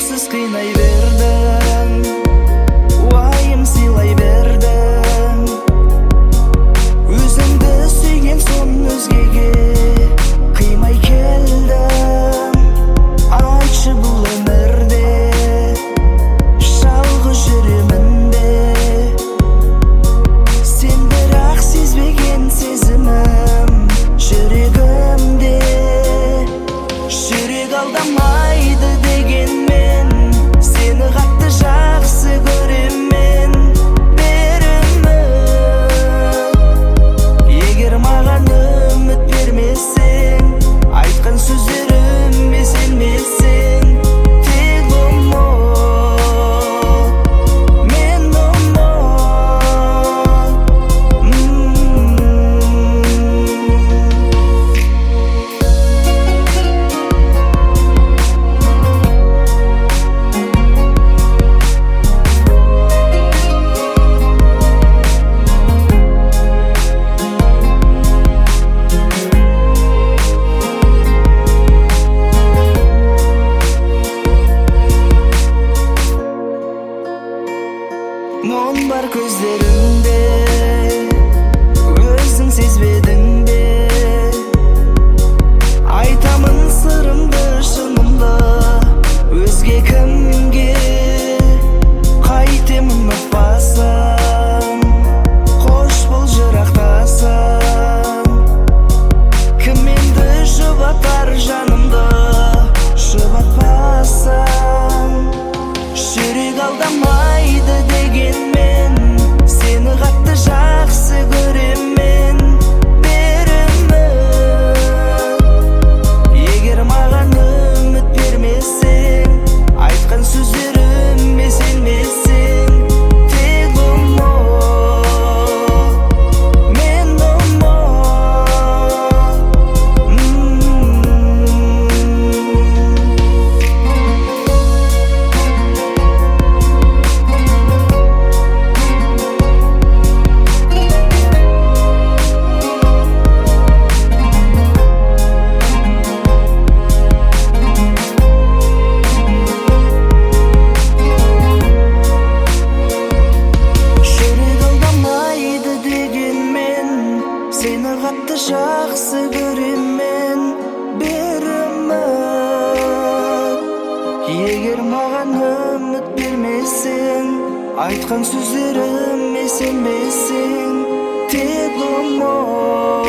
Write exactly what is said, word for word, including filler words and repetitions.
Үнсіз қинай бердің, уайым сыйлай бердің. Өзіңді сүйген соң өзгеге қимай келдім. Айтшы бұл өмірде жалғыз жүремін бе? Сен бірақ сезбеген сезімім жүрегімде. Жүрек алдамайды дегенмен, сені қатты жақсы көремін. Бер үміт, егер маған үміт бермесең, айтқан сөздеріме сенбесең, тек ұмыт, мен ұмыт. Мұң бар көздеріңде, өзің сезбедің бе? Айтамын сырымды, шынымды, өзге кімге? Қайтемін ұмытпасам, қош бол жырақтасам. Кім енді жұбатар жанымды, жұбатпасам. Жүрек алдамайды дегенмен, сені қатты жақсы көремін. Бер үміт, егер маған үміт бермесең, айтқан сөздеріме сенбесең, тек ұмыт, мен ұмыт. Сені қатты жақсы көремін. Бер үміт, егер маған үміт бермесең, айтқан сөздеріме сенбесең, тек ұмыт.